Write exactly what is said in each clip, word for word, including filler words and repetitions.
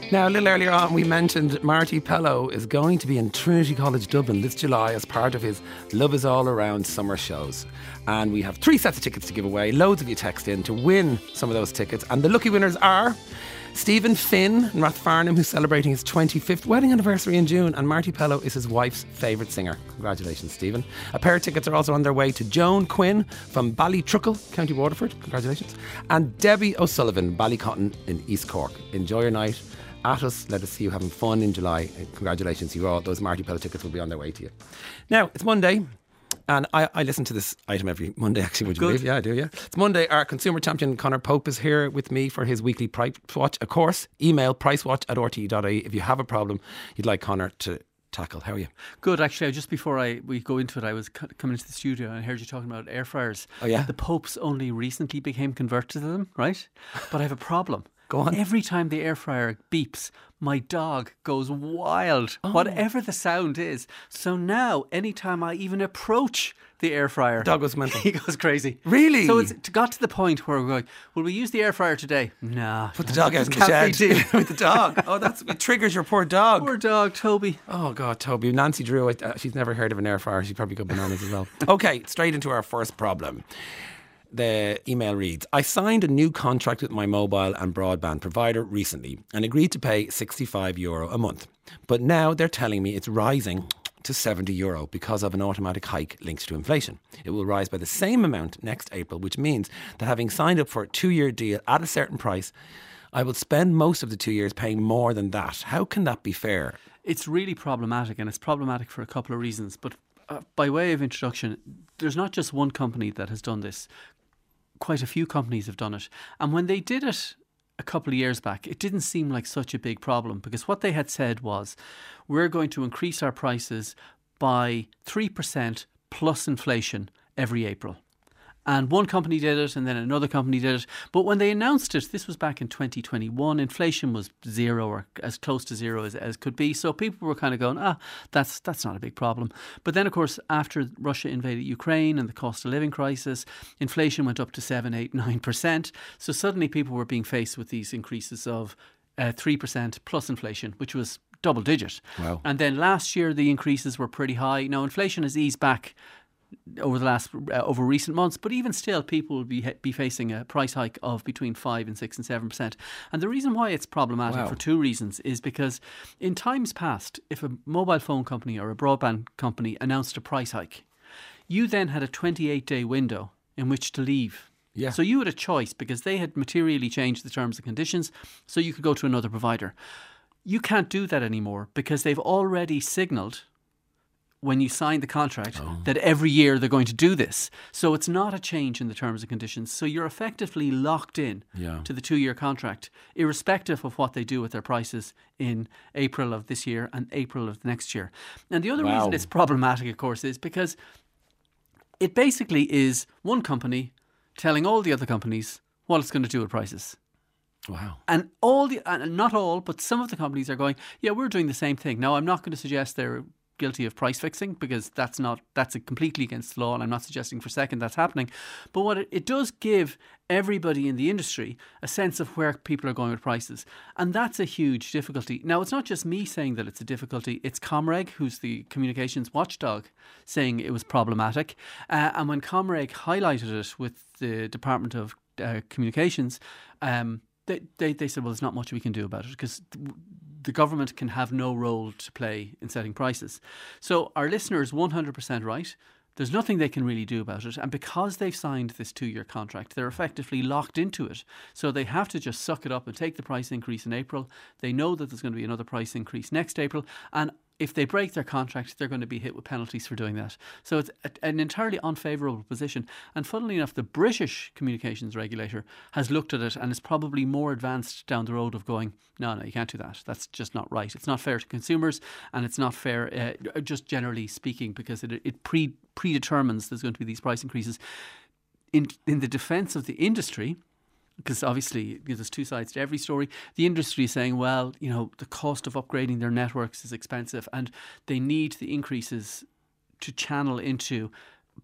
Now, a little earlier on, we mentioned Marty Pellow is going to be in Trinity College Dublin this July as part of his Love Is All Around summer shows. And we have three sets of tickets to give away. Loads of you text in to win some of those tickets. And the lucky winners are Stephen Finn in Rathfarnham, who's celebrating his twenty-fifth wedding anniversary in June. And Marty Pellow is his wife's favourite singer. Congratulations, Stephen. A pair of tickets are also on their way to Joan Quinn from Ballytruckle, County Waterford. Congratulations. And Debbie O'Sullivan, Ballycotton in East Cork. Enjoy your night at us. Let us see you having fun in July. Congratulations to you all. Those Marty Pellow tickets will be on their way to you. Now, it's Monday. And I, I listen to this item every Monday, actually, would you Good. believe? Yeah, I do, yeah. It's Monday. Our consumer champion, Conor Pope, is here with me for his weekly Price Watch. Of course, email pricewatch at r t e dot i e if you have a problem you'd like Conor to tackle. How are you? Good, actually. Just before I we go into it, I was c- coming into the studio and I heard you talking about air fryers. Oh, yeah? The Popes only recently became converted to them, right? But I have a problem. Go on. Every time the air fryer beeps, my dog goes wild, oh. whatever the sound is. So now, anytime I even approach the air fryer, dog goes mental. He goes crazy. Really? So it's got to the point where we're going, will we use the air fryer today? Nah. Put the dog out in the shed with the dog. Oh, that's it triggers your poor dog. Poor dog, Toby. Oh, God, Toby. Nancy Drew, uh, she's never heard of an air fryer. She'd probably go bananas as well. Okay, straight into our first problem. The email reads, I signed a new contract with my mobile and broadband provider recently and agreed to pay sixty-five euro a month. But now they're telling me it's rising to seventy euro because of an automatic hike linked to inflation. It will rise by the same amount next April, which means that having signed up for a two-year deal at a certain price, I will spend most of the two years paying more than that. How can that be fair? It's really problematic, and it's problematic for a couple of reasons. But uh, by way of introduction, there's not just one company that has done this. Quite a few companies have done it. And when they did it a couple of years back, it didn't seem like such a big problem because what they had said was, we're going to increase our prices by three percent plus inflation every April. And one company did it and then another company did it. But when they announced it, this was back in twenty twenty-one, inflation was zero or as close to zero as, as could be. So people were kind of going, ah, that's that's not a big problem. But then, of course, after Russia invaded Ukraine and the cost of living crisis, inflation went up to seven, eight, nine percent. So suddenly people were being faced with these increases of uh, three percent plus inflation, which was double digit. Wow. And then last year, the increases were pretty high. Now, inflation has eased back over the last uh, over recent months, but even still, people will be be facing a price hike of between five and six and seven percent. And the reason why it's problematic, wow. for two reasons, is because in times past, if a mobile phone company or a broadband company announced a price hike, you then had a twenty-eight day window in which to leave. Yeah. So you had a choice because they had materially changed the terms and conditions, so you could go to another provider. You can't do that anymore because they've already signalled when you sign the contract oh. that every year they're going to do this. So it's not a change in the terms and conditions. So you're effectively locked in yeah. to the two-year contract, irrespective of what they do with their prices in April of this year and April of next year. And the other wow. reason it's problematic, of course, is because it basically is one company telling all the other companies what it's going to do with prices. Wow. And all the, and not all, but some of the companies are going, yeah, we're doing the same thing. Now, I'm not going to suggest they're guilty of price fixing because that's not that's a completely against the law, and I'm not suggesting for a second that's happening. But what it, it does give everybody in the industry a sense of where people are going with prices, and that's a huge difficulty. Now, it's not just me saying that it's a difficulty, it's Comreg, who's the communications watchdog, saying it was problematic. Uh, and when Comreg highlighted it with the Department of uh, Communications, um, they, they, they said, well, there's not much we can do about it because th- the government can have no role to play in setting prices. So our listener is one hundred percent right. There's nothing they can really do about it. And because they've signed this two-year contract, they're effectively locked into it. So they have to just suck it up and take the price increase in April. They know that there's going to be another price increase next April. And if they break their contract, they're going to be hit with penalties for doing that. So it's a, an entirely unfavourable position. And funnily enough, the British communications regulator has looked at it and is probably more advanced down the road of going, no, no, you can't do that. That's just not right. It's not fair to consumers, and it's not fair, uh, just generally speaking, because it, it pre predetermines there's going to be these price increases. In in the defence of the industry, because obviously there's two sides to every story. The industry is saying, well, you know, the cost of upgrading their networks is expensive and they need the increases to channel into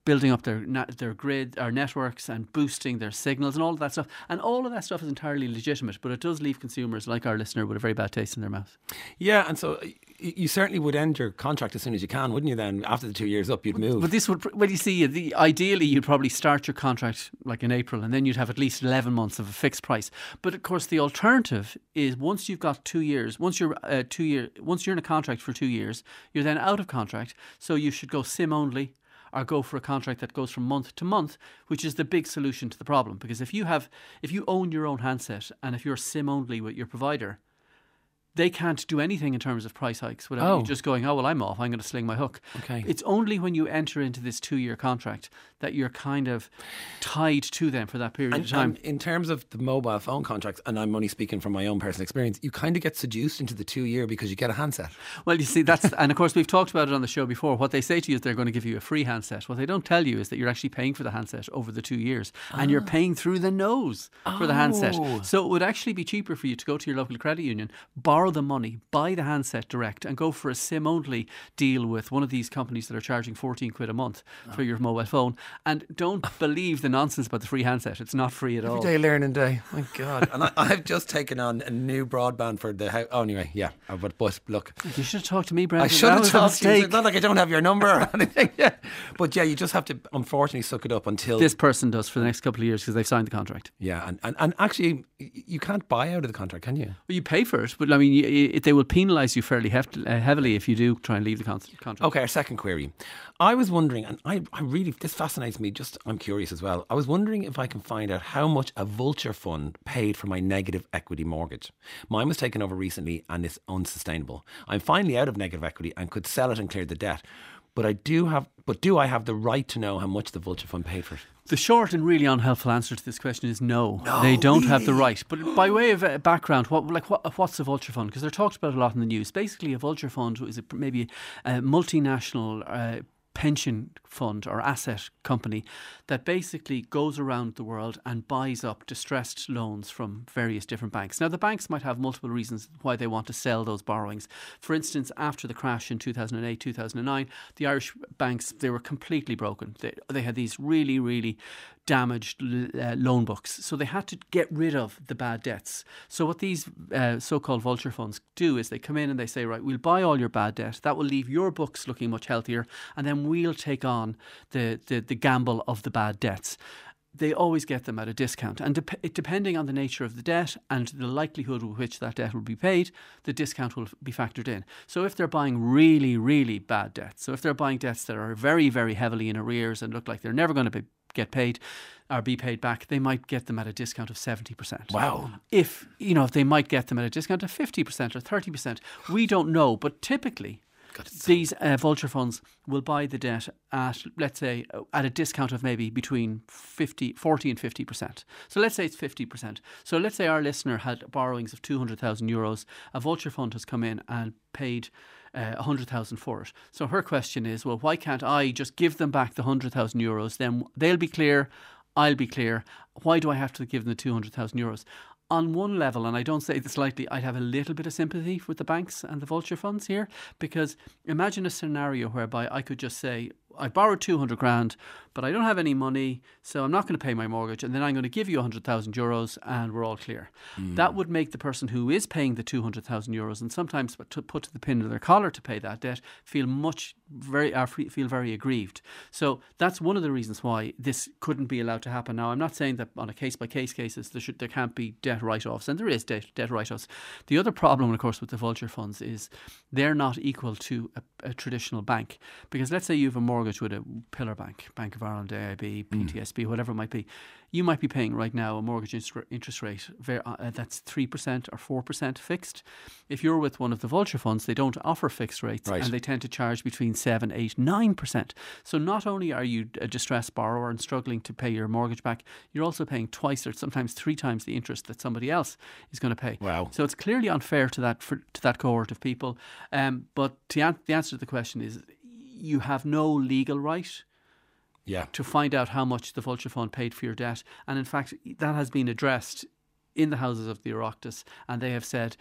building up their na- their grid, our networks, and boosting their signals and all of that stuff. And all of that stuff is entirely legitimate, but it does leave consumers like our listener with a very bad taste in their mouth. Yeah, and so you certainly would end your contract as soon as you can, wouldn't you? Then after the two years up, you'd move. But this would, well, you see, the, ideally you'd probably start your contract like in April, and then you'd have at least eleven months of a fixed price. But of course, the alternative is once you've got two years, once you're uh, two year, once you're in a contract for two years, you're then out of contract. So you should go SIM only, or go for a contract that goes from month to month, which is the big solution to the problem. Because if you have, if you own your own handset, and if you're SIM only with your provider, they can't do anything in terms of price hikes without Oh. you just going, oh, well, I'm off, I'm going to sling my hook. Okay. It's only when you enter into this two-year contract that you're kind of tied to them for that period And, of time. and in terms of the mobile phone contracts, and I'm only speaking from my own personal experience, you kind of get seduced into the two year because you get a handset. Well, you see, that's, and of course, we've talked about it on the show before. What they say to you is they're going to give you a free handset. What they don't tell you is that you're actually paying for the handset over the two years, and you're paying through the nose for the handset. Oh. So it would actually be cheaper for you to go to your local credit union, borrow the money, buy the handset direct, and go for a SIM only deal with one of these companies that are charging fourteen quid a month for your mobile phone. And don't believe the nonsense about the free handset. It's not free at all. Every day learning day. My God. And I, I've just taken on a new broadband for the house. Oh, anyway, yeah. Uh, But, but look, You should have talked to me, Brendan. I should That have was a talked to you. mistake. It's not like I don't have your number or anything. Yeah. But yeah, you just have to unfortunately suck it up until. This person does for the next couple of years because they've signed the contract. Yeah. And, and, and actually, y- you can't buy out of the contract, can you? Well, you pay for it, but I mean, you, you, they will penalise you fairly heft- uh, heavily if you do try and leave the con- contract. Okay, our second query. I was wondering, and I, I really, this fascinates me, just I'm curious as well. I was wondering if I can find out how much a vulture fund paid for my negative equity mortgage. Mine was taken over recently and it's unsustainable. I'm finally out of negative equity and could sell it and clear the debt. But I do have, but do I have the right to know how much the vulture fund paid for it? The short and really unhelpful answer to this question is no. They don't have the right. But by way of uh, background, what like what, what's a vulture fund? Because they're talked about a lot in the news. Basically, a vulture fund is a, maybe a multinational uh, pension fund or asset company that basically goes around the world and buys up distressed loans from various different banks. Now, the banks might have multiple reasons why they want to sell those borrowings. For instance, after the crash in two thousand eight, two thousand nine, the Irish banks, they were completely broken. They, they had these really, really damaged uh, loan books. So they had to get rid of the bad debts. So what these uh, so-called vulture funds do is they come in and they say, right, we'll buy all your bad debt. That will leave your books looking much healthier. And then we'll take on the, the, the gamble of the bad debts. They always get them at a discount. And de- depending on the nature of the debt and the likelihood with which that debt will be paid, the discount will be factored in. So if they're buying really, really bad debts, so if they're buying debts that are very, very heavily in arrears and look like they're never going to be get paid or be paid back, they might get them at a discount of seventy percent. Wow. If, you know, they might get them at a discount of fifty percent or thirty percent. We don't know, but typically God, it's- these uh, vulture funds will buy the debt at, let's say, uh, at a discount of maybe between fifty, forty and fifty percent. So let's say it's fifty percent. So let's say our listener had borrowings of two hundred thousand euros. A vulture fund has come in and paid uh, one hundred thousand for it. So her question is, well, why can't I just give them back the one hundred thousand euros? Then they'll be clear, I'll be clear. Why do I have to give them the two hundred thousand euros? On one level, and I don't say this lightly, I'd have a little bit of sympathy with the banks and the vulture funds here, because imagine a scenario whereby I could just say, I borrowed two hundred grand, but I don't have any money, so I'm not going to pay my mortgage, and then I'm going to give you one hundred thousand euros and we're all clear. Mm. That would make the person who is paying the two hundred thousand euros and sometimes to put to the pin of their collar to pay that debt feel much, very, uh, feel very aggrieved. So that's one of the reasons why this couldn't be allowed to happen. Now, I'm not saying that on a case-by-case cases there, should, there can't be debt write-offs, and there is debt, debt write-offs. The other problem, of course, with the vulture funds is they're not equal to a, a traditional bank. Because let's say you have a mortgage with a pillar bank, Bank of Ireland, A I B, P T S B, mm. whatever it might be. You might be paying right now a mortgage interest rate uh, that's three percent or four percent fixed. If you're with one of the vulture funds, they don't offer fixed rates, right, and they tend to charge between seven, eight, nine percent. So not only are you a distressed borrower and struggling to pay your mortgage back, you're also paying twice or sometimes three times the interest that somebody else is going to pay. Wow. So it's clearly unfair to that for, to that cohort of people. Um, but to an- the answer to the question is, you have no legal right yeah. to find out how much the vulture fund paid for your debt. And in fact, that has been addressed in the Houses of the Oireachtas, and they have said,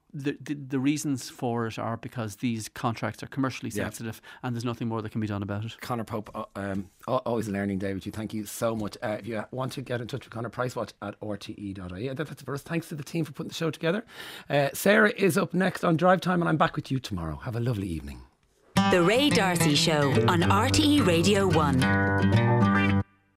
the, the the reasons for it are because these contracts are commercially sensitive, yeah. and there's nothing more that can be done about it. Conor Pope, uh, um, always a learning day with you. Thank you so much. Uh, if you want to get in touch with Conor, Pricewatch at r t e dot i e. That's for us. Thanks to the team for putting the show together. Uh, Sarah is up next on Drive Time, and I'm back with you tomorrow. Have a lovely evening. The Ray D'Arcy Show on R T E Radio one.